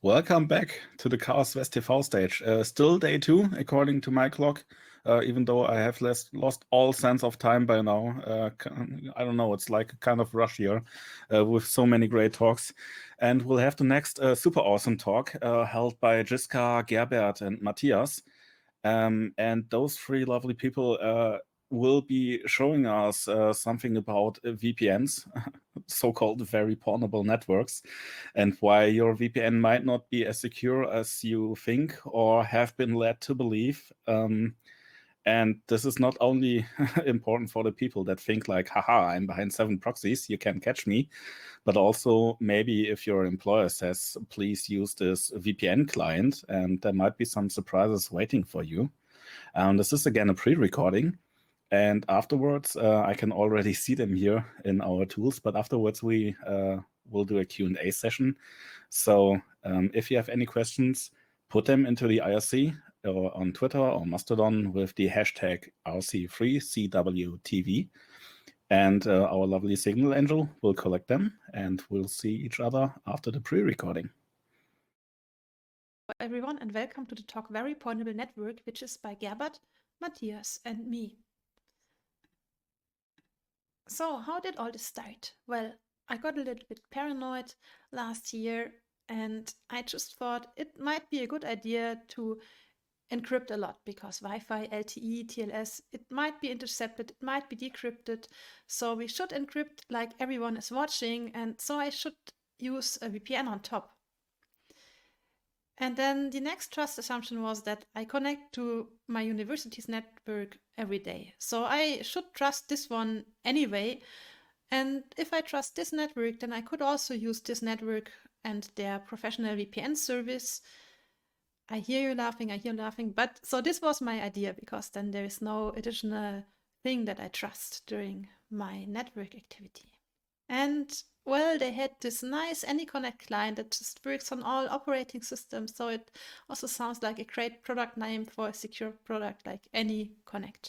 Welcome back to the Chaos West TV stage. Still day 2, according to my clock, even though I have lost all sense of time by now. I don't know, it's like a kind of rush here with so many great talks. And we'll have the next super awesome talk held by Jiska, Gerbert, and Matthias. And those three lovely people will be showing us something about VPNs, so-called very portable networks, and why your VPN might not be as secure as you think or have been led to believe. And this is not only important for the people that think like, haha, I'm behind 7 proxies, you can't catch me, but also maybe if your employer says, please use this VPN client, and there might be some surprises waiting for you. This is again a pre-recording. And afterwards, I can already see them here in our tools, but afterwards we will do a Q&A session. So if you have any questions, put them into the IRC or on Twitter or Mastodon with the hashtag RC3CWTV. And our lovely Signal Angel will collect them, and we'll see each other after the pre-recording. Hello everyone, and welcome to the talk Very Portable Network, which is by Gerbert, Matthias, and me. So, how did all this start? Well, I got a little bit paranoid last year, and I just thought it might be a good idea to encrypt a lot, because Wi-Fi, LTE, TLS, it might be intercepted, it might be decrypted, so we should encrypt like everyone is watching, and so I should use a VPN on top. And then the next trust assumption was that I connect to my university's network every day. So I should trust this one anyway. And if I trust this network, then I could also use this network and their professional VPN service. I hear you laughing, but so this was my idea, because then there is no additional thing that I trust during my network activity. And well, they had this nice AnyConnect client that just works on all operating systems. So it also sounds like a great product name for a secure product like AnyConnect.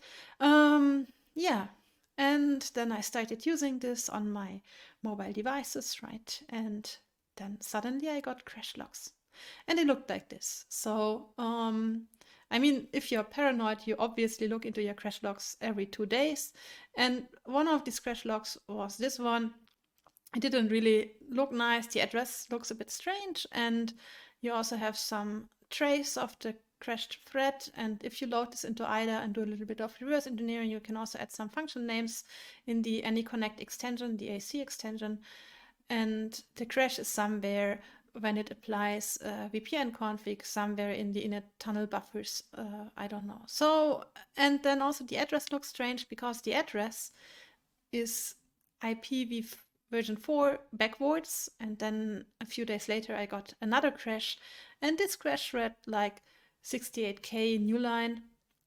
Yeah. And then I started using this on my mobile devices, right? And then suddenly I got crash logs. And they looked like this. So, I mean, if you're paranoid, you obviously look into your crash logs every 2 days. And one of these crash logs was this one. It didn't really look nice. The address looks a bit strange, and you also have some trace of the crashed thread. And if you load this into IDA and do a little bit of reverse engineering, you can also add some function names in the AnyConnect extension, the AC extension. And the crash is somewhere when it applies VPN config, somewhere in the init tunnel buffers. I don't know. So, and then also the address looks strange, because the address is IPv version 4 backwards, and then a few days later I got another crash, and this crash read like 68K new line,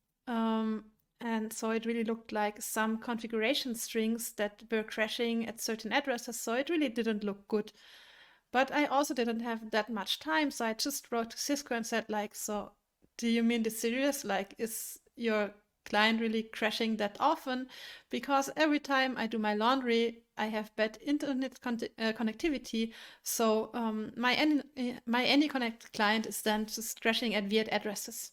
and so it really looked like some configuration strings that were crashing at certain addresses, so it really didn't look good. But I also didn't have that much time, so I just wrote to Cisco and said like, so do you mean this serious? Like, is your client really crashing that often? Because every time I do my laundry, I have bad internet connectivity. So my AnyConnect client is then just crashing at weird addresses.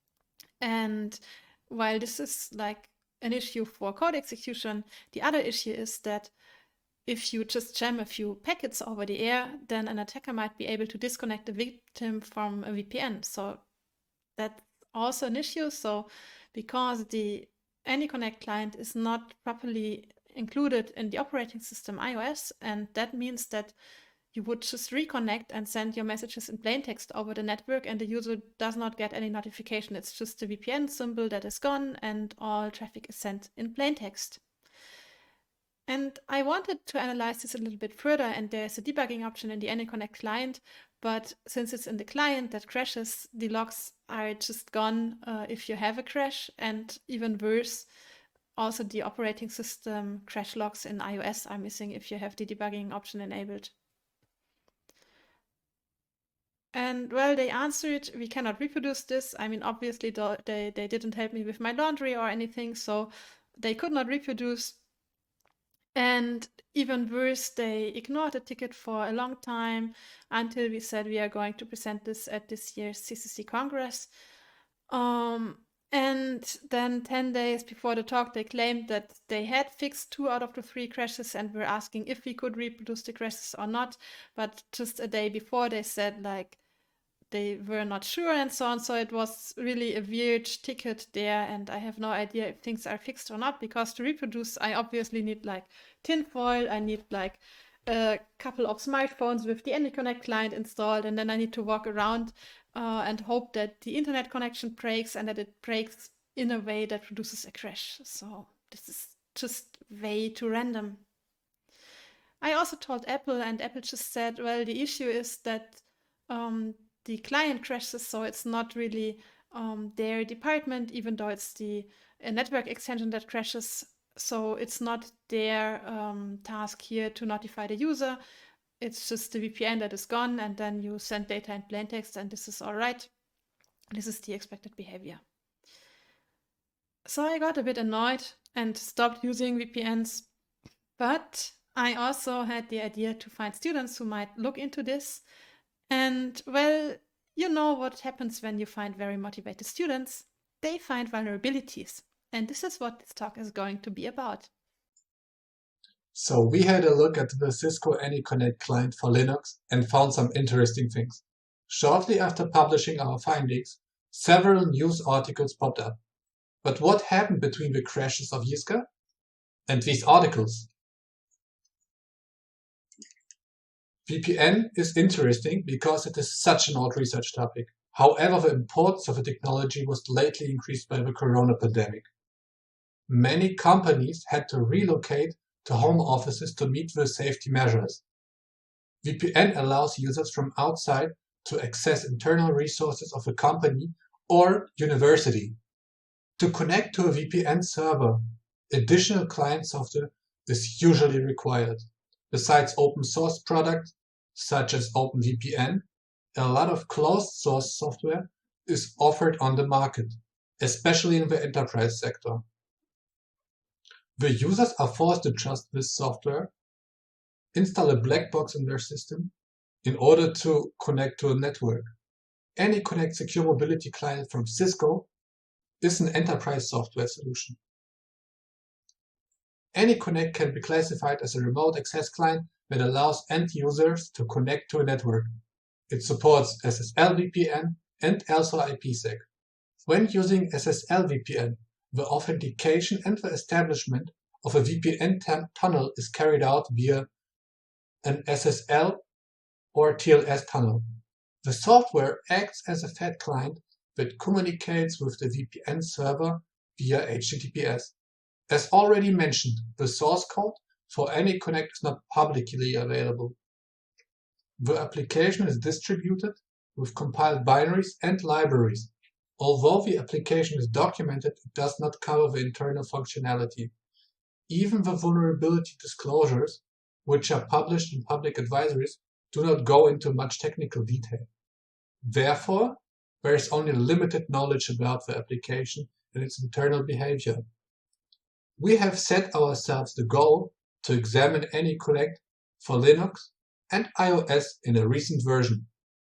And while this is like an issue for code execution, the other issue is that if you just jam a few packets over the air, then an attacker might be able to disconnect the victim from a VPN. So that's also an issue. So because the AnyConnect client is not properly included in the operating system iOS, and that means that you would just reconnect and send your messages in plain text over the network, and the user does not get any notification. It's just the VPN symbol that is gone, and all traffic is sent in plain text. And I wanted to analyze this a little bit further, and there's a debugging option in the AnyConnect client, but since it's in the client that crashes, the logs are just gone if you have a crash, and even worse, also the operating system crash logs in iOS are missing if you have the debugging option enabled. And well, they answered, we cannot reproduce this. I mean, obviously they didn't help me with my laundry or anything, so they could not reproduce And even worse, they ignored the ticket for a long time until we said we are going to present this at this year's CCC Congress. And then 10 days before the talk, they claimed that they had fixed 2 out of the 3 crashes and were asking if we could reproduce the crashes or not. But just a day before, they said like they were not sure and so on. So it was really a weird ticket there, and I have no idea if things are fixed or not, because to reproduce, I obviously need like tinfoil, I need like a couple of smartphones with the AnyConnect client installed, and then I need to walk around and hope that the internet connection breaks and that it breaks in a way that produces a crash. So this is just way too random. I also told Apple, and Apple just said, well, the issue is that the client crashes, so it's not really their department, even though it's the network extension that crashes. So it's not their task here to notify the user. It's just the VPN that is gone, and then you send data in plain text, and this is all right. This is the expected behavior. So I got a bit annoyed and stopped using VPNs, but I also had the idea to find students who might look into this. And well, you know what happens when you find very motivated students? They find vulnerabilities. And this is what this talk is going to be about. So we had a look at the Cisco AnyConnect client for Linux and found some interesting things. Shortly after publishing our findings, several news articles popped up. But what happened between the crashes of Yiska and these articles? VPN is interesting because it is such an old research topic. However, the importance of the technology was lately increased by the corona pandemic. Many companies had to relocate to home offices to meet the safety measures. VPN allows users from outside to access internal resources of a company or university. To connect to a VPN server, additional client software is usually required. Besides open source products such as OpenVPN, a lot of closed source software is offered on the market, especially in the enterprise sector. The users are forced to trust this software, install a black box in their system in order to connect to a network. AnyConnect Secure Mobility Client from Cisco is an enterprise software solution. AnyConnect can be classified as a remote access client that allows end users to connect to a network. It supports SSL VPN and also IPsec. When using SSL VPN, the authentication and the establishment of a VPN tunnel is carried out via an SSL or TLS tunnel. The software acts as a fat client that communicates with the VPN server via HTTPS. As already mentioned, the source code for AnyConnect is not publicly available. The application is distributed with compiled binaries and libraries. Although the application is documented, it does not cover the internal functionality. Even the vulnerability disclosures, which are published in public advisories, do not go into much technical detail. Therefore, there is only limited knowledge about the application and its internal behavior. We have set ourselves the goal to examine AnyConnect for Linux and iOS in a recent version.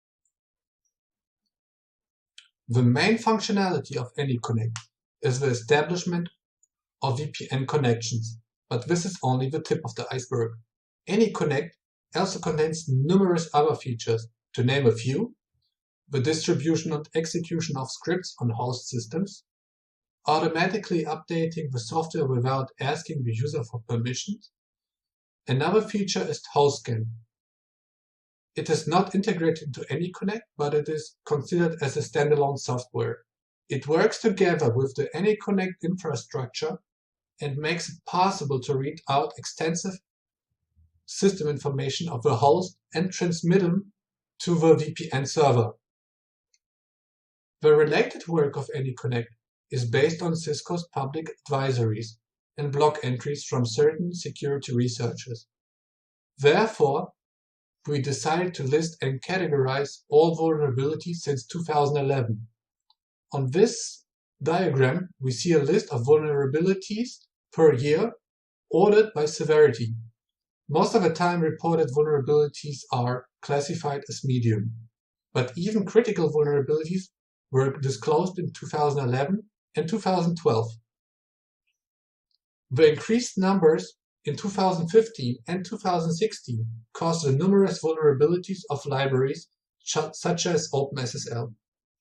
The main functionality of AnyConnect is the establishment of VPN connections, but this is only the tip of the iceberg. AnyConnect also contains numerous other features. To name a few: the distribution and execution of scripts on host systems, automatically updating the software without asking the user for permissions. Another feature is HostScan. It is not integrated into AnyConnect, but it is considered as a standalone software. It works together with the AnyConnect infrastructure and makes it possible to read out extensive system information of the host and transmit them to the VPN server. The related work of AnyConnect is based on Cisco's public advisories and block entries from certain security researchers. Therefore, we decided to list and categorize all vulnerabilities since 2011. On this diagram, we see a list of vulnerabilities per year ordered by severity. Most of the time reported vulnerabilities are classified as medium, but even critical vulnerabilities were disclosed in 2011 and 2012. The increased numbers in 2015 and 2016 caused the numerous vulnerabilities of libraries such as OpenSSL.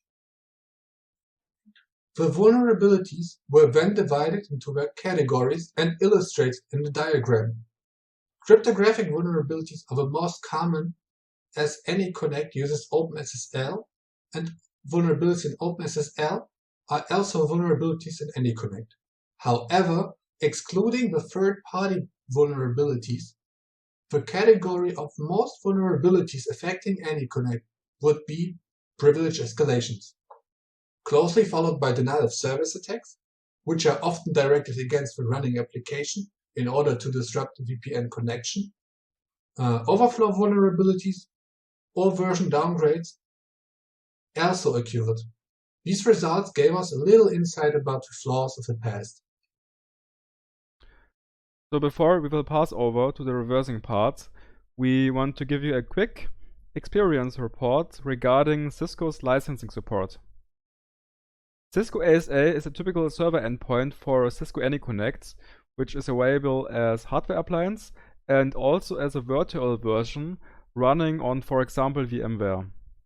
The vulnerabilities were then divided into their categories and illustrated in the diagram. Cryptographic vulnerabilities are the most common, as AnyConnect uses OpenSSL, and vulnerabilities in OpenSSL are also vulnerabilities in AnyConnect. However, excluding the third-party vulnerabilities, the category of most vulnerabilities affecting AnyConnect would be privilege escalations, closely followed by denial-of-service attacks, which are often directed against the running application in order to disrupt the VPN connection, overflow vulnerabilities, or version downgrades also occurred. These results gave us a little insight about the flaws of the past. So before we will pass over to the reversing part, we want to give you a quick experience report regarding Cisco's licensing support. Cisco ASA is a typical server endpoint for Cisco AnyConnect, which is available as hardware appliance and also as a virtual version running on, for example, VMware.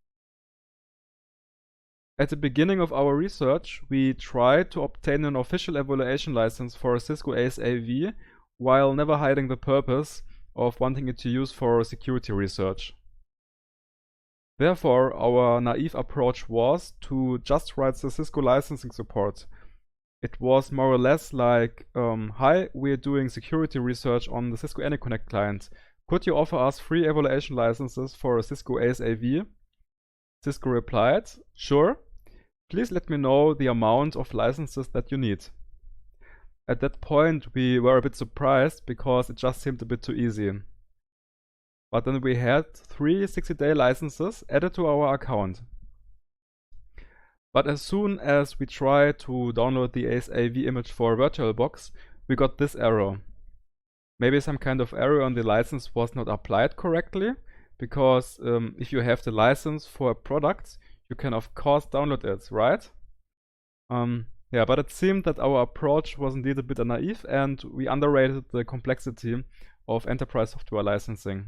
At the beginning of our research, we tried to obtain an official evaluation license for Cisco ASA-V while never hiding the purpose of wanting it to use for security research. Therefore, our naive approach was to just write the Cisco licensing support. It was more or less like, hi, we're doing security research on the Cisco AnyConnect client. Could you offer us free evaluation licenses for Cisco ASA-V? Cisco replied, sure. Please let me know the amount of licenses that you need. At that point, we were a bit surprised because it just seemed a bit too easy. But then we had 3 60-day licenses added to our account. But as soon as we tried to download the ASA-V image for VirtualBox, we got this error. Maybe some kind of error on the license was not applied correctly, because if you have the license for a product, you can of course download it, right? Yeah, but it seemed that our approach was indeed a bit naive and we underrated the complexity of enterprise software licensing.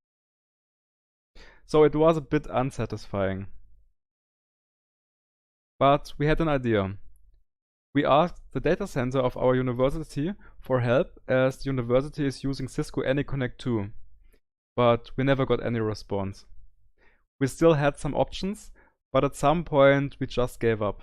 So it was a bit unsatisfying. But we had an idea. We asked the data center of our university for help, as the university is using Cisco AnyConnect too. But we never got any response. We still had some options, but at some point we just gave up.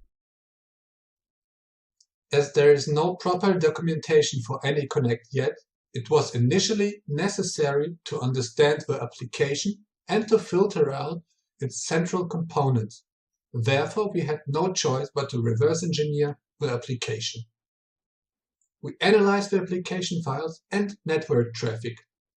As there is no proper documentation for AnyConnect yet, it was initially necessary to understand the application and to filter out its central components. Therefore, we had no choice but to reverse engineer the application. We analyzed the application files and network traffic.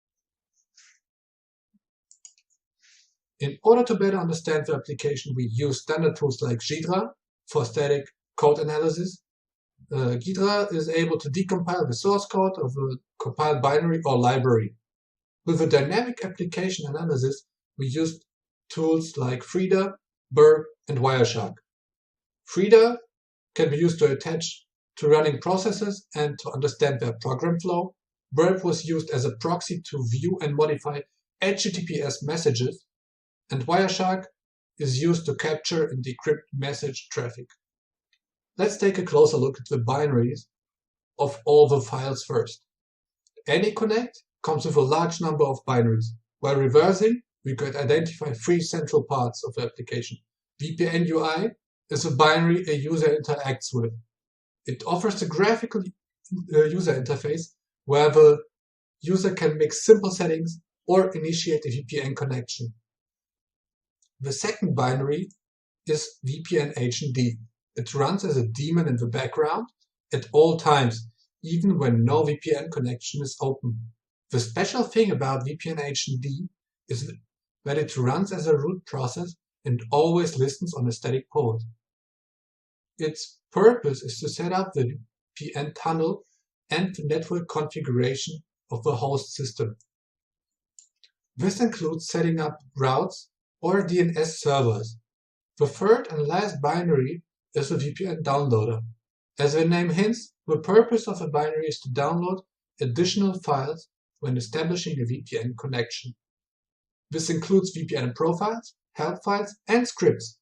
In order to better understand the application, we use standard tools like Ghidra for static code analysis. Ghidra is able to decompile the source code of a compiled binary or library. With the dynamic application analysis, we used tools like Frida, Burp, and Wireshark. Frida can be used to attach to running processes and to understand their program flow. Burp was used as a proxy to view and modify HTTPS messages, and Wireshark is used to capture and decrypt message traffic. Let's take a closer look at the binaries of all the files first. AnyConnect comes with a large number of binaries. While reversing, we could identify 3 central parts of the application. VPN UI is a binary a user interacts with. It offers a graphical user interface where the user can make simple settings or initiate a VPN connection. The second binary is VPN HND. It runs as a daemon in the background at all times, even when no VPN connection is open. The special thing about VPN HND is that it runs as a root process and always listens on a static port. Its purpose is to set up the VPN tunnel and the network configuration of the host system. This includes setting up routes or DNS servers. The third and last binary is the VPN downloader. As the name hints, the purpose of a binary is to download additional files when establishing a VPN connection. This includes VPN profiles, help files, and scripts.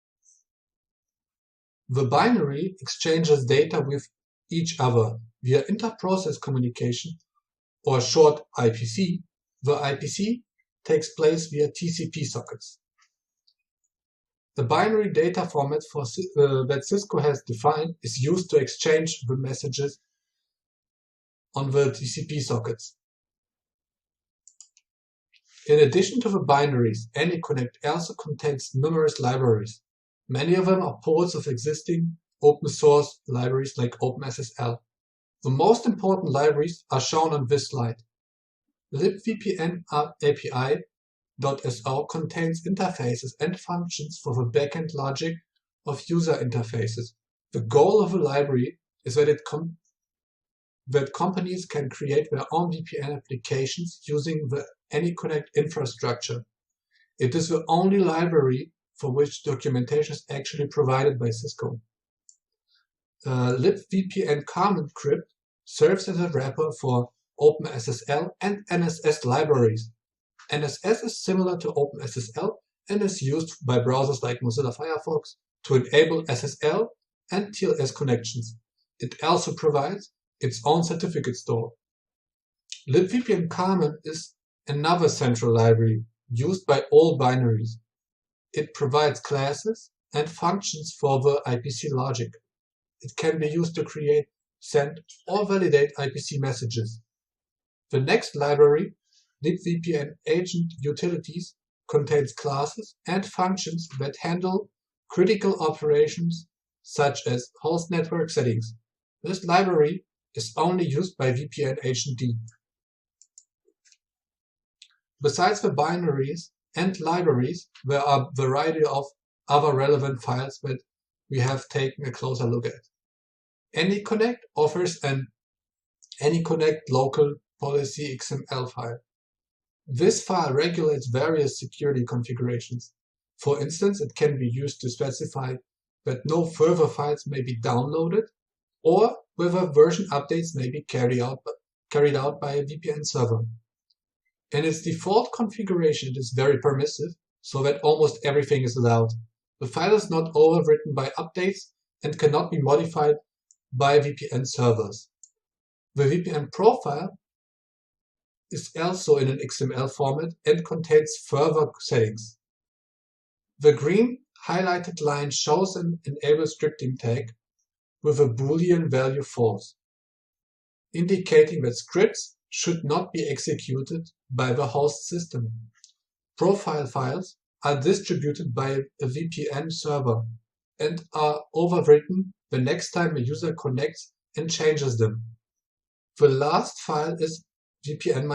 The binary exchanges data with each other via inter-process communication, or short IPC. The IPC takes place via TCP sockets. The binary data format that Cisco has defined is used to exchange the messages on the TCP sockets. In addition to the binaries, AnyConnect also contains numerous libraries. Many of them are ports of existing open source libraries like OpenSSL. The most important libraries are shown on this slide. libvpn API.so contains interfaces and functions for the backend logic of user interfaces. The goal of the library is that companies can create their own VPN applications using the AnyConnect infrastructure. It is the only library for which documentation is actually provided by Cisco. libvpn Carmen Crypt serves as a wrapper for OpenSSL and NSS libraries. NSS is similar to OpenSSL and is used by browsers like Mozilla Firefox to enable SSL and TLS connections. It also provides its own certificate store. libvpn Carmen is another central library used by all binaries. It provides classes and functions for the IPC logic. It can be used to create, send, or validate IPC messages. The next library, libvpn Agent Utilities, contains classes and functions that handle critical operations such as host network settings. This library is only used by VPN Agent D. Besides the binaries and libraries, there are a variety of other relevant files that we have taken a closer look at. AnyConnect offers an AnyConnect local policy XML file. This file regulates various security configurations. For instance, it can be used to specify that no further files may be downloaded, or whether version updates may be carried out by a VPN server. In its default configuration, it is very permissive, so that almost everything is allowed. The file is not overwritten by updates and cannot be modified by VPN servers. The VPN profile is also in an XML format and contains further settings. The green highlighted line shows an enable scripting tag with a Boolean value false, indicating that scripts should not be executed by the host system. Profile files are distributed by a VPN server and are overwritten the next time a user connects and changes them. The last file is VPN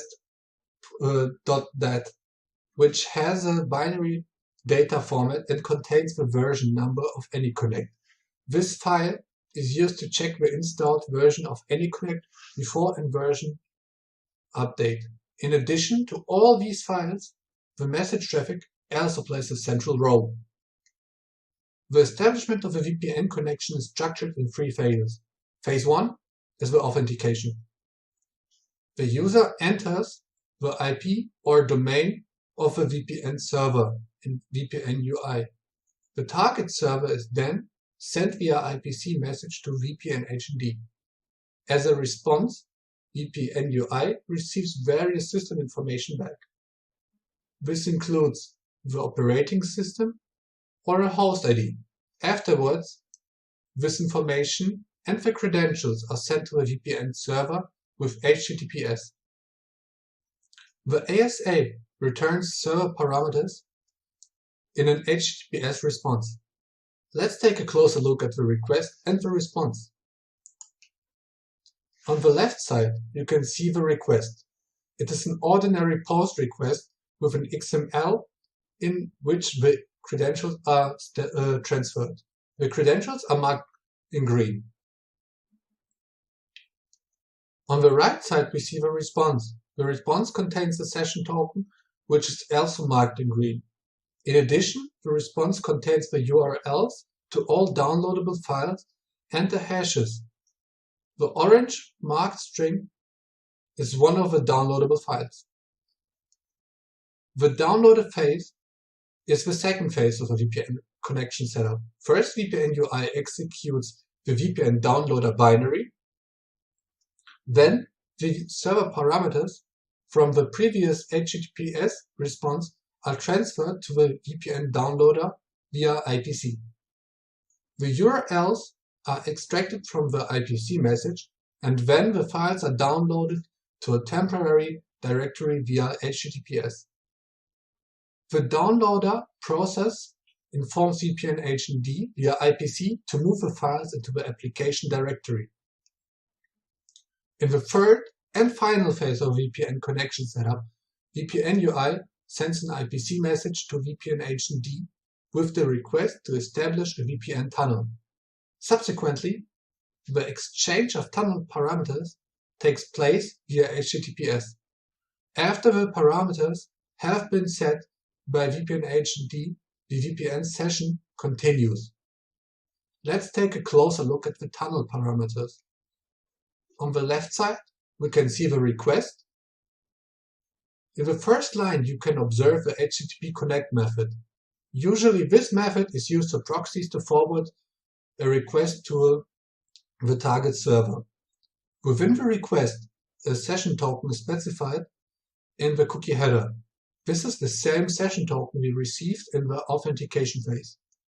manifest.dat, which has a binary data format and contains the version number of AnyConnect. This file is used to check the installed version of AnyConnect before a version update. In addition to all these files, the message traffic also plays a central role. The establishment of a VPN connection is structured in 3 phases. Phase 1 is the authentication. The user enters the IP or domain of a VPN server in VPN UI. The target server is then sent via IPC message to VPN Agent D. As a response, VPN UI receives various system information back. This includes the operating system or a host ID. Afterwards, this information and the credentials are sent to a VPN server with HTTPS. The ASA returns server parameters in an HTTPS response. Let's take a closer look at the request and the response. On the left side, you can see the request. It is an ordinary post request with an XML in which the credentials are transferred. The credentials are marked in green. On the right side, we see the response. The response contains the session token, which is also marked in green. In addition, the response contains the URLs to all downloadable files and the hashes. The orange marked string is one of the downloadable files. The downloaded phase is the second phase of a VPN connection setup. First, VPN UI executes the VPN downloader binary. Then, the server parameters from the previous HTTPS response are transferred to the VPN downloader via IPC. The URLs are extracted from the IPC message, and then the files are downloaded to a temporary directory via HTTPS. The downloader process informs VPN HMD via IPC to move the files into the application directory. In the third and final phase of VPN connection setup, VPN UI sends an IPC message to VPN HMD with the request to establish a VPN tunnel. Subsequently, the exchange of tunnel parameters takes place via HTTPS. After the parameters have been set by VPN HMD, the VPN session continues. Let's take a closer look at the tunnel parameters. On the left side, we can see the request. In the first line, you can observe the HTTP connect method. Usually, this method is used for proxies to forward a request to the target server. Within the request, a session token is specified in the cookie header. This is the same session token we received in the authentication phase.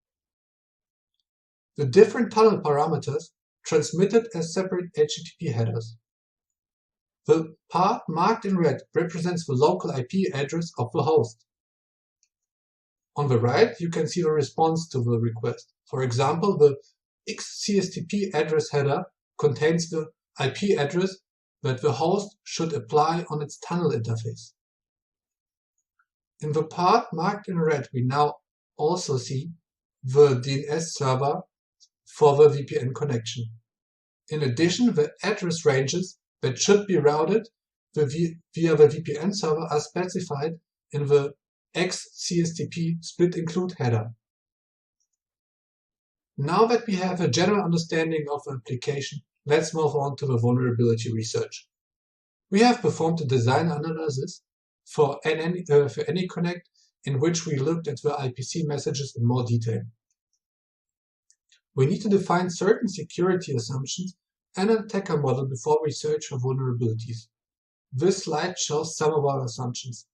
The different tunnel parameters transmitted as separate HTTP headers. The part marked in red represents the local IP address of the host. On the right, you can see the response to the request. For example, the XCSTP address header contains the IP address that the host should apply on its tunnel interface. In the part marked in red, we now also see the DNS server for the VPN connection. In addition, the address ranges that should be routed via the VPN server are specified in the XCSTP split include header. Now that we have a general understanding of the application, let's move on to the vulnerability research. We have performed a design analysis for AnyConnect in which we looked at the IPC messages in more detail. We need to define certain security assumptions and an attacker model before we search for vulnerabilities. This slide shows some of our assumptions.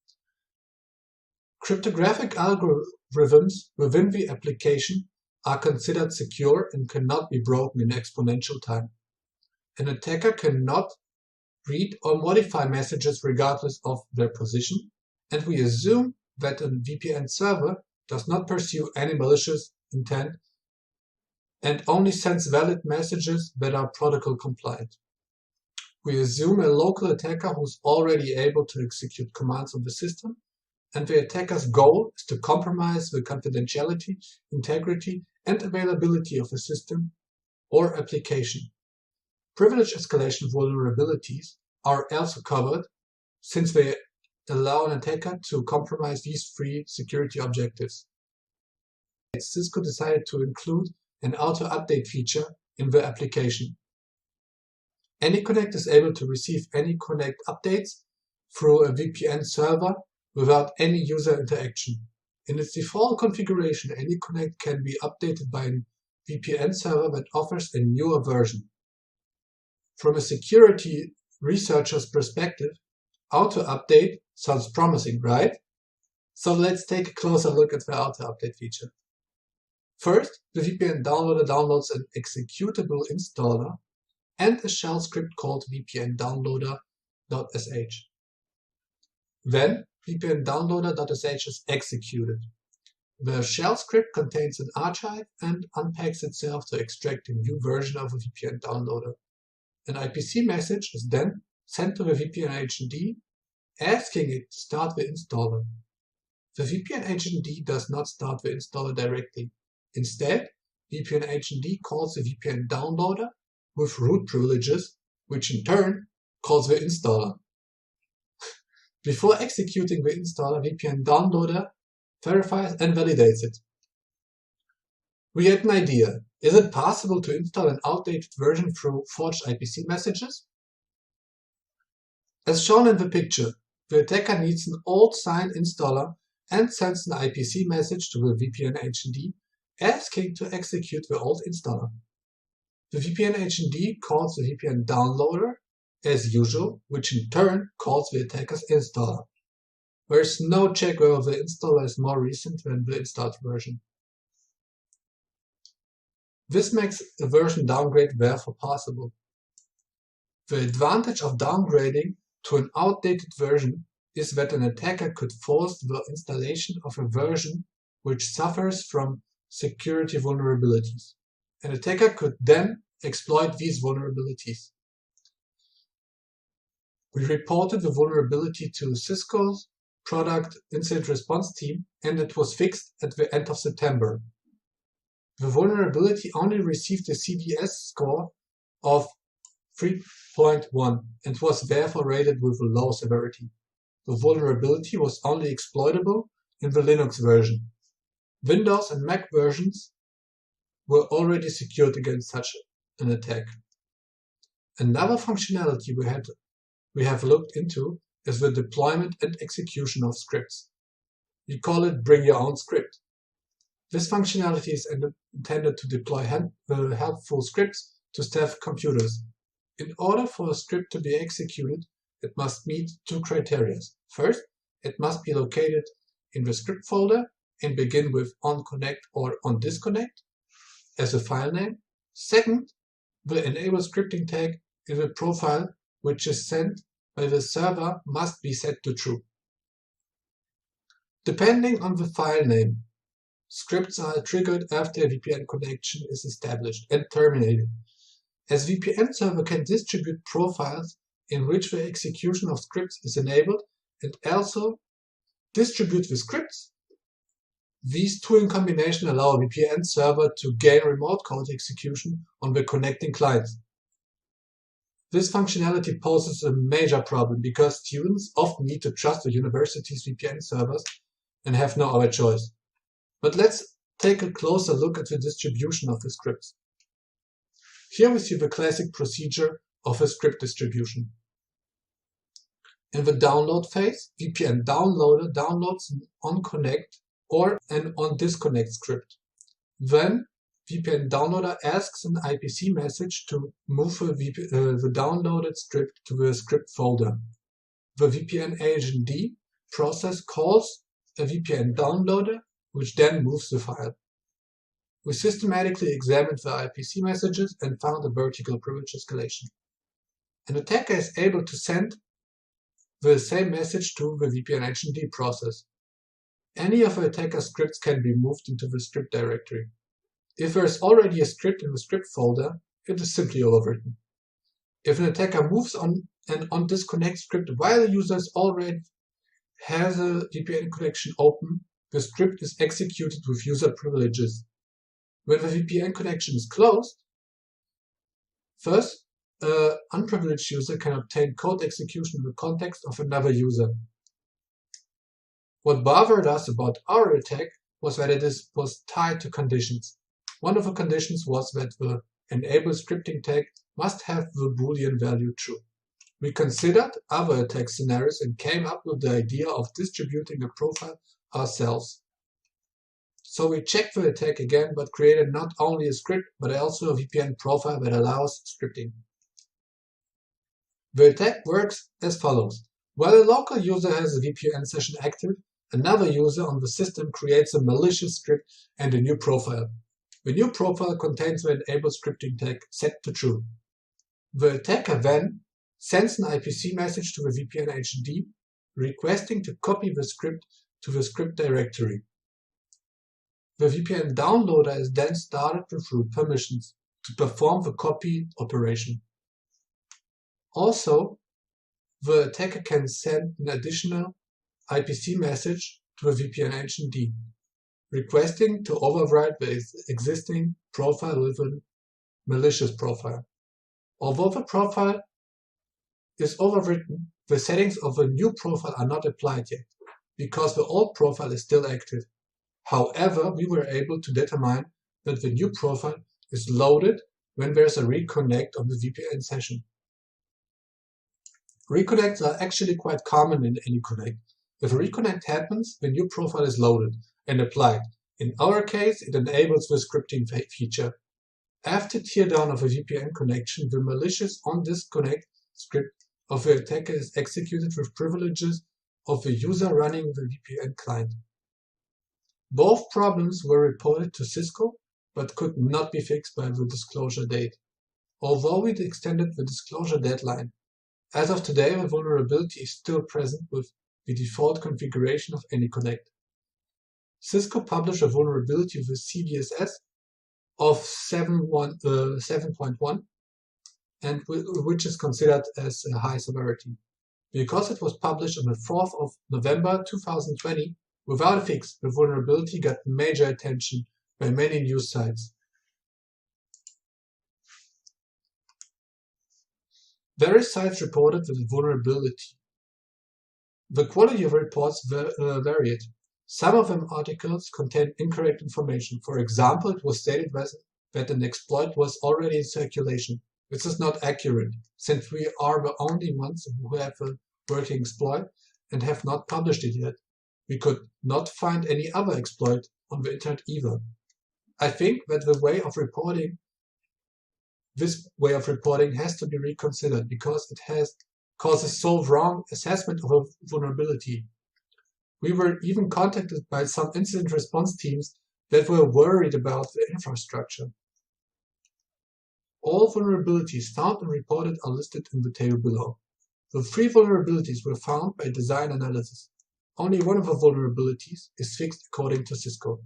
Cryptographic algorithms within the application are considered secure and cannot be broken in exponential time. An attacker cannot read or modify messages regardless of their position, and we assume that a VPN server does not pursue any malicious intent and only sends valid messages that are protocol compliant. We assume a local attacker who's already able to execute commands on the system, and the attacker's goal is to compromise the confidentiality, integrity, and availability of a system or application. Privilege escalation vulnerabilities are also covered, since they allow an attacker to compromise these three security objectives. Cisco decided to include an auto-update feature in the application. AnyConnect is able to receive AnyConnect updates through a VPN server without any user interaction. In its default configuration, AnyConnect can be updated by a VPN server that offers a newer version. From a security researcher's perspective, auto-update sounds promising, right? So let's take a closer look at the auto-update feature. First, the VPN downloader downloads an executable installer and a shell script called VPN downloader.sh. Then, VPN downloader.sh is executed. The shell script contains an archive and unpacks itself to extract a new version of a VPN downloader. An IPC message is then sent to the VPN HMD, asking it to start the installer. The VPN HMD does not start the installer directly. Instead, VPN HMD calls the VPN downloader with root privileges which in turn calls the installer. Before executing the installer, VPN downloader verifies and validates it. We get an idea. Is it possible to install an outdated version through forged IPC messages? As shown in the picture, the attacker needs an old signed installer and sends an IPC message to the VPN HND asking to execute the old installer. The VPN HND calls the VPN downloader as usual, which in turn calls the attacker's installer. There is no check whether the installer is more recent than the installed version. This makes a version downgrade therefore possible. The advantage of downgrading to an outdated version is that an attacker could force the installation of a version which suffers from security vulnerabilities. An attacker could then exploit these vulnerabilities. We reported the vulnerability to Cisco's product incident response team, and it was fixed at the end of September. The vulnerability only received a CVS score of 3.1 and was therefore rated with a low severity. The vulnerability was only exploitable in the Linux version. Windows and Mac versions were already secured against such an attack. Another functionality we have looked into is the deployment and execution of scripts. We call it Bring Your Own Script. This functionality is intended to deploy helpful scripts to staff computers. In order for a script to be executed, it must meet two criteria. First, it must be located in the script folder and begin with onConnect or onDisconnect as a file name. Second, the enable scripting tag in the profile which is sent by the server must be set to true. Depending on the file name, scripts are triggered after a VPN connection is established and terminated. As VPN server can distribute profiles in which the execution of scripts is enabled and also distribute the scripts, these two in combination allow a VPN server to gain remote code execution on the connecting clients. This functionality poses a major problem because students often need to trust the university's VPN servers and have no other choice. But let's take a closer look at the distribution of the scripts. Here we see the classic procedure of a script distribution. In the download phase, VPN downloader downloads an onConnect or an onDisconnect script. Then VPN downloader asks an IPC message to move the downloaded script to the script folder. The VPN HND process calls a VPN downloader, which then moves the file. We systematically examined the IPC messages and found a vertical privilege escalation. An attacker is able to send the same message to the VPN HND process. Any of the attacker's scripts can be moved into the script directory. If there is already a script in the script folder, it is simply overwritten. If an attacker moves on an onDisconnect script while the user already has a VPN connection open, the script is executed with user privileges. When the VPN connection is closed, first, an unprivileged user can obtain code execution in the context of another user. What bothered us about our attack was that it was tied to conditions. One of the conditions was that the enable scripting tag must have the Boolean value true. We considered other attack scenarios and came up with the idea of distributing a profile ourselves. So we checked the attack again, but created not only a script, but also a VPN profile that allows scripting. The attack works as follows. While a local user has a VPN session active, another user on the system creates a malicious script and a new profile. The new profile contains the enable scripting tag set to true. The attacker then sends an IPC message to the VPN HND requesting to copy the script to the script directory. The VPN downloader is then started with root permissions to perform the copy operation. Also, the attacker can send an additional IPC message to the VPN HND, requesting to overwrite the existing profile with a malicious profile. Although the profile is overwritten, the settings of the new profile are not applied yet, because the old profile is still active. However, we were able to determine that the new profile is loaded when there's a reconnect of the VPN session. Reconnects are actually quite common in AnyConnect. If a reconnect happens, the new profile is loaded and applied. In our case, it enables the scripting feature. After teardown of a VPN connection, the malicious on-disconnect script of the attacker is executed with privileges of the user running the VPN client. Both problems were reported to Cisco, but could not be fixed by the disclosure date. Although we extended the disclosure deadline, as of today the vulnerability is still present with the default configuration of AnyConnect. Cisco published a vulnerability with CVSS of 7.1 and which is considered as a high severity. Because it was published on the 4th of November 2020, without a fix, the vulnerability got major attention by many news sites. Various sites reported the vulnerability. The quality of reports varied. Some of them articles contained incorrect information. For example, it was stated that an exploit was already in circulation. This is not accurate, since we are the only ones who have a working exploit and have not published it yet. We could not find any other exploit on the internet either. I think that this way of reporting has to be reconsidered because it causes so wrong assessment of a vulnerability. We were even contacted by some incident response teams that were worried about the infrastructure. All vulnerabilities found and reported are listed in the table below. The 3 vulnerabilities were found by design analysis. Only one of the vulnerabilities is fixed according to Cisco.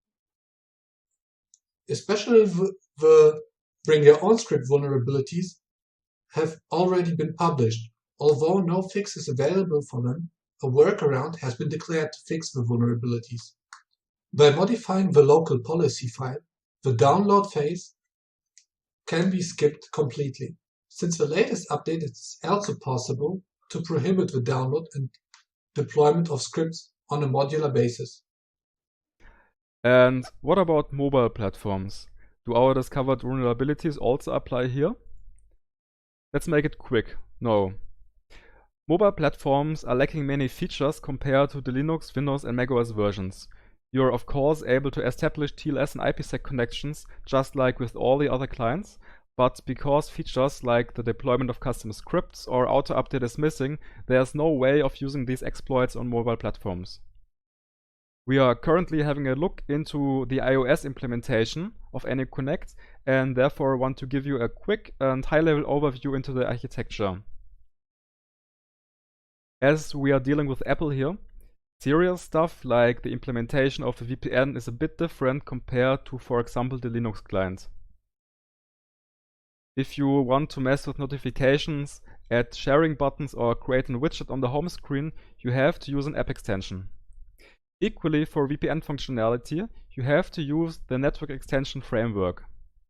Especially the bring your own script vulnerabilities have already been published. Although no fix is available for them, a workaround has been declared to fix the vulnerabilities. By modifying the local policy file, the download phase can be skipped completely. Since the latest update, it is also possible to prohibit the download and deployment of scripts on a modular basis. And what about mobile platforms? Do our discovered vulnerabilities also apply here? Let's make it quick. No. Mobile platforms are lacking many features compared to the Linux, Windows and macOS versions. You're of course able to establish TLS and IPsec connections just like with all the other clients, but because features like the deployment of custom scripts or auto-update is missing, there's no way of using these exploits on mobile platforms. We are currently having a look into the iOS implementation of AnyConnect and therefore want to give you a quick and high-level overview into the architecture. As we are dealing with Apple here, serious stuff like the implementation of the VPN is a bit different compared to, for example, the Linux client. If you want to mess with notifications, add sharing buttons or create a widget on the home screen, you have to use an app extension. Equally, for VPN functionality, you have to use the network extension framework.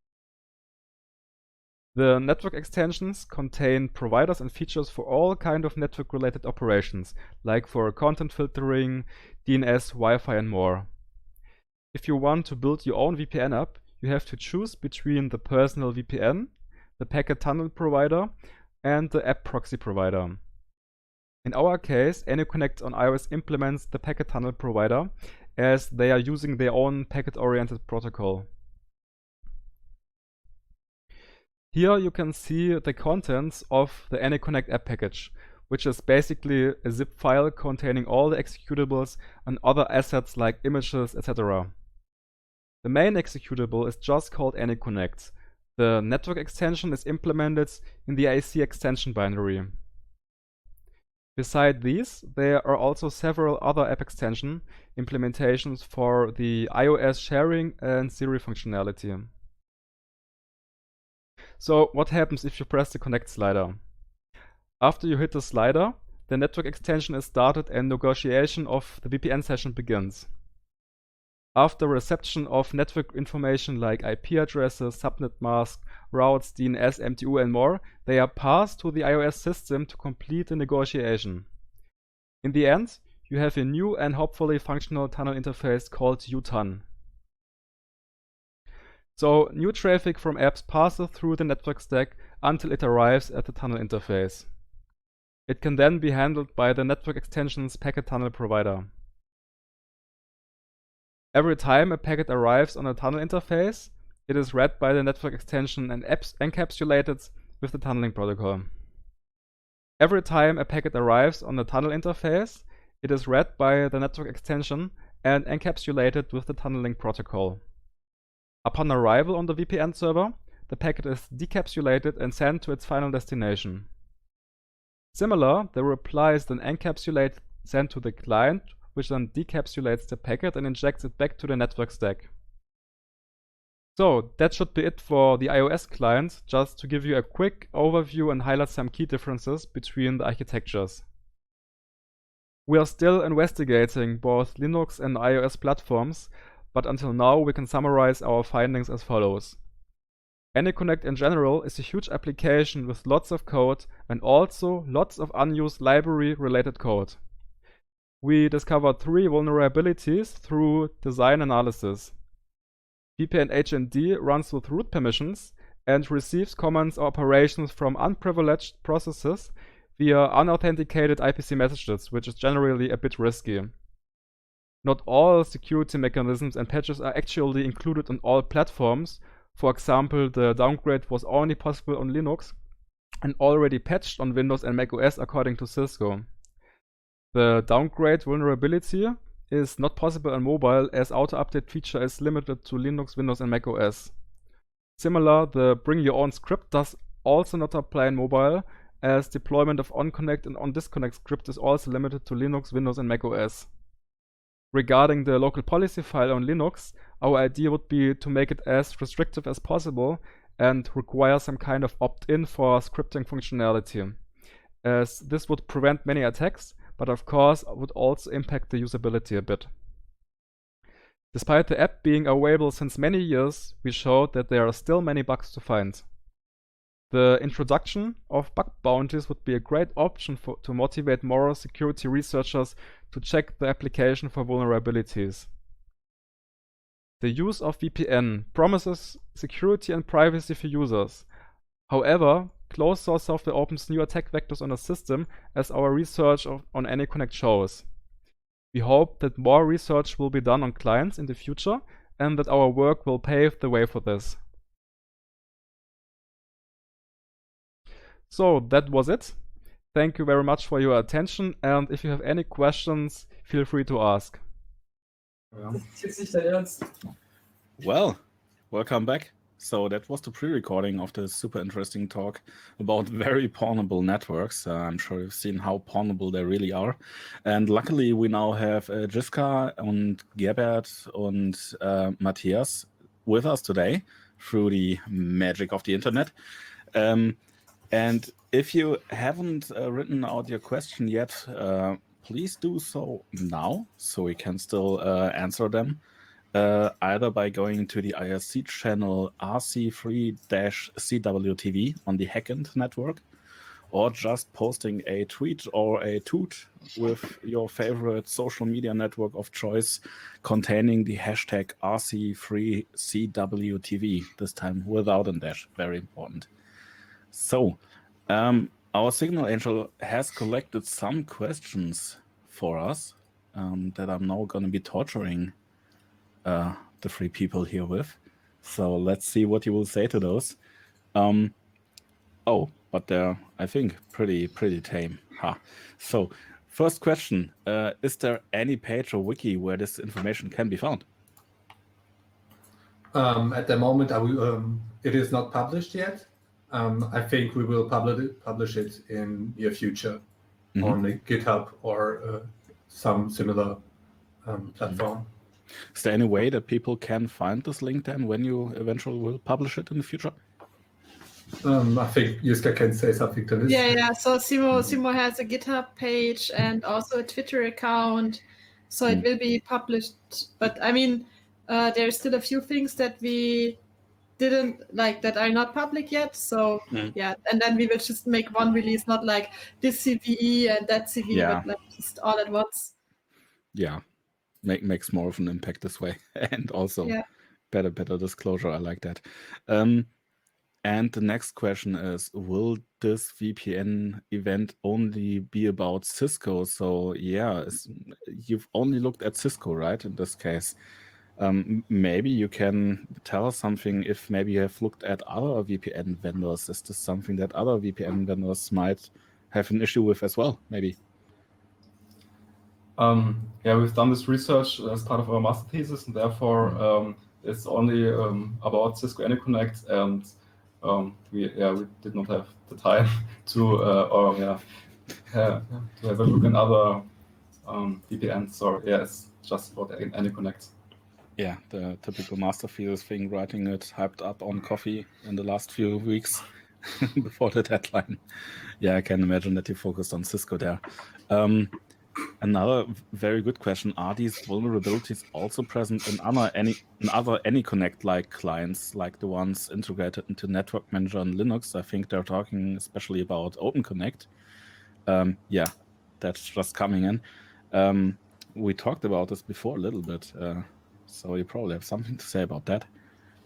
The network extensions contain providers and features for all kinds of network-related operations, like for content filtering, DNS, Wi-Fi and more. If you want to build your own VPN app, you have to choose between the personal VPN, the packet tunnel provider, and the app proxy provider. In our case, AnyConnect on iOS implements the packet tunnel provider, as they are using their own packet-oriented protocol. Here you can see the contents of the AnyConnect app package, which is basically a zip file containing all the executables and other assets like images, etc. The main executable is just called AnyConnect. The network extension is implemented in the IC extension binary. Beside these, there are also several other app extension implementations for the iOS sharing and Siri functionality. So what happens if you press the connect slider? After you hit the slider, the network extension is started and negotiation of the VPN session begins. After reception of network information like IP addresses, subnet mask, routes, DNS, MTU, and more, they are passed to the iOS system to complete the negotiation. In the end, you have a new and hopefully functional tunnel interface called UTUN. So new traffic from apps passes through the network stack until it arrives at the tunnel interface. It can then be handled by the network extension's packet tunnel provider. Every time a packet arrives on a tunnel interface, it is read by the network extension and encapsulated with the tunneling protocol. Every time a packet arrives on the tunnel interface, it is read by the network extension and encapsulated with the tunneling protocol. Upon arrival on the VPN server, the packet is decapsulated and sent to its final destination. Similar, the reply is then encapsulated, sent to the client, which then decapsulates the packet and injects it back to the network stack. So that should be it for the iOS client, just to give you a quick overview and highlight some key differences between the architectures. We are still investigating both Linux and iOS platforms, but until now we can summarize our findings as follows. AnyConnect in general is a huge application with lots of code and also lots of unused library-related code. We discovered 3 vulnerabilities through design analysis. VPN HND runs with root permissions and receives commands or operations from unprivileged processes via unauthenticated IPC messages, which is generally a bit risky. Not all security mechanisms and patches are actually included on all platforms. For example, the downgrade was only possible on Linux and already patched on Windows and macOS according to Cisco. The downgrade vulnerability is not possible on mobile as auto-update feature is limited to Linux, Windows and macOS. Similar, the bring your own script does also not apply on mobile, as deployment of OnConnect and OnDisconnect script is also limited to Linux, Windows and macOS. Regarding the local policy file on Linux, our idea would be to make it as restrictive as possible and require some kind of opt-in for scripting functionality, as this would prevent many attacks, but of course would also impact the usability a bit. Despite the app being available since many years, we showed that there are still many bugs to find. The introduction of bug bounties would be a great option to motivate more security researchers to check the application for vulnerabilities. The use of VPN promises security and privacy for users. However, closed source software opens new attack vectors on the system, as our research on AnyConnect shows. We hope that more research will be done on clients in the future and that our work will pave the way for this. So that was it. Thank you very much for your attention, and if you have any questions, feel free to ask. Well, welcome back. So that was the pre-recording of the super interesting talk about very pawnable networks. I'm sure you've seen how pawnable they really are. And luckily we now have Jiska and Gerbert and Matthias with us today through the magic of the internet. And if you haven't written out your question yet, please do so now, so we can still answer them. Either by going to the IRC channel RC3-CWTV on the Hackend network, or just posting a tweet or a toot with your favorite social media network of choice containing the hashtag RC3CWTV, this time without a dash, very important. So, our Signal Angel has collected some questions for us that I'm now going to be torturing the 3 people here with. So let's see what you will say to those. Oh, but they're, I think, pretty tame. So, first question, is there any page or wiki where this information can be found? At the moment, it is not published yet. I think we will publish it in near future on the GitHub or some similar platform. Is there any way that people can find this link then when you eventually will publish it in the future? I think Jiska can say something to this. Yeah. So Simo has a GitHub page and also a Twitter account. So it will be published. But I mean, there are still a few things that we didn't like that are not public yet. So yeah, and then we will just make one release, not like this CVE and that CVE, but like just all at once. Yeah, makes more of an impact this way, and also better disclosure. I like that. And the next question is, will this VPN event only be about Cisco? So yeah, you've only looked at Cisco, right? In this case, maybe you can tell us something if maybe you have looked at other VPN vendors. Is this something that other VPN vendors might have an issue with as well? Maybe. Yeah, we've done this research as part of our master thesis, and therefore it's only about Cisco AnyConnect, and we did not have the time to have a look in other VPNs. So yeah, it's just about AnyConnect. Yeah, the typical master thesis thing, writing it hyped up on coffee in the last few weeks before the deadline. Yeah, I can imagine that you focused on Cisco there. Another very good question: are these vulnerabilities also present in other AnyConnect-like clients, like the ones integrated into Network Manager and Linux? I think they're talking especially about OpenConnect. Yeah, that's just coming in. We talked about this before a little bit, so you probably have something to say about that.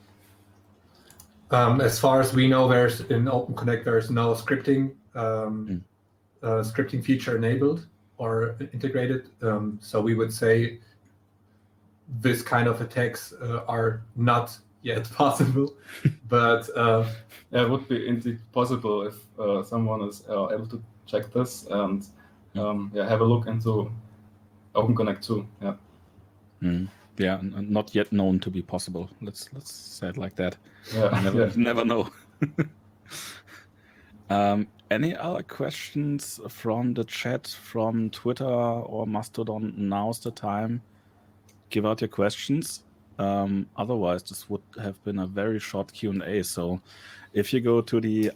As far as we know, in OpenConnect there's no scripting scripting feature enabled or integrated. So we would say this kind of attacks are not yet possible, but it would be indeed possible if someone is able to check this and have a look into OpenConnect too. Yeah, not yet known to be possible. Let's say it like that. Yeah. Never know. Any other questions from the chat, from Twitter or Mastodon? Now's the time. Give out your questions. Otherwise, this would have been a very short Q&A. So if you go to the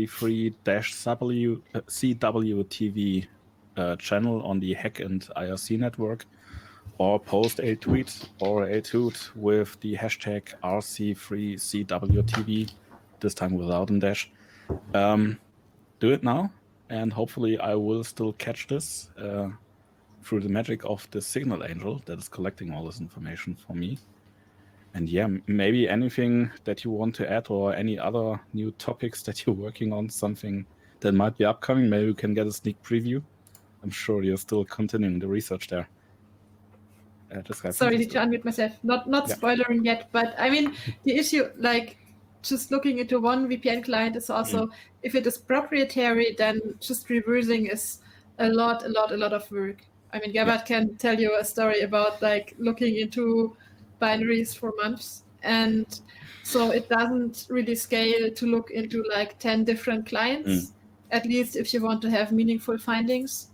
RC3-CWTV channel on the Hack and IRC network, or post a tweet or a toot with the hashtag RC3CWTV, this time without a dash. Do it now, and hopefully I will still catch this through the magic of the Signal Angel that is collecting all this information for me. And yeah, maybe anything that you want to add or any other new topics that you're working on, something that might be upcoming, maybe we can get a sneak preview. I'm sure you're still continuing the research there. Sorry, did you unmute myself? Not spoilering yet, but I mean, the issue, like, just looking into one VPN client is also, if it is proprietary, then just reversing is a lot of work. I mean, Gebhard can tell you a story about like looking into binaries for months, and so it doesn't really scale to look into like 10 different clients, at least if you want to have meaningful findings.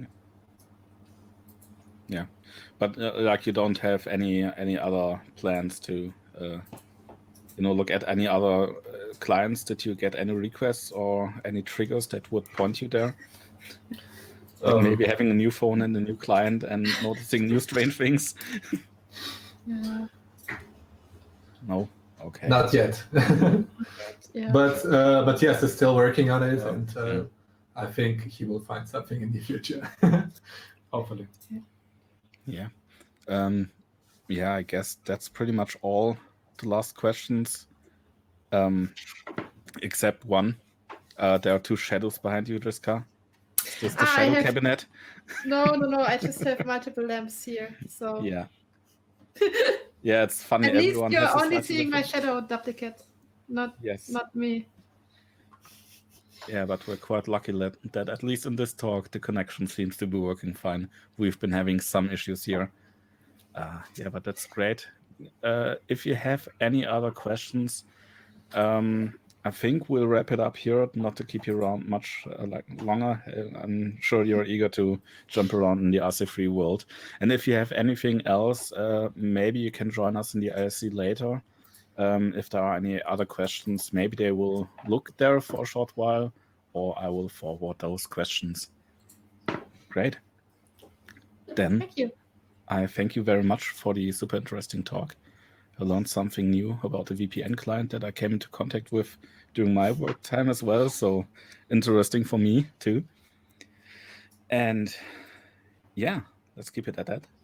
Yeah, but like you don't have any other plans to look at any other clients? Did you get any requests or any triggers that would point you there? Like maybe having a new phone and a new client and noticing new strange things? Yeah. No? Okay. Not yet. Yeah. But yes, he's still working on it, and I think he will find something in the future. Hopefully. Yeah. I guess that's pretty much all the last questions, except one. There are two shadows behind you, Jiska. Is this the shadow cabinet? No. I just have multiple lamps here. So yeah, it's funny. At least everyone you're has only seeing my shadow duplicate, not me. Yeah, but we're quite lucky that at least in this talk the connection seems to be working fine. We've been having some issues here. But that's great. If you have any other questions, I think we'll wrap it up here, not to keep you around much longer. I'm sure you're eager to jump around in the RC3 world. And if you have anything else, maybe you can join us in the IRC later. If there are any other questions, maybe they will look there for a short while, or I will forward those questions. Great. Then thank you. I thank you very much for the super interesting talk. I learned something new about the VPN client that I came into contact with during my work time as well. So interesting for me too. And yeah, let's keep it at that.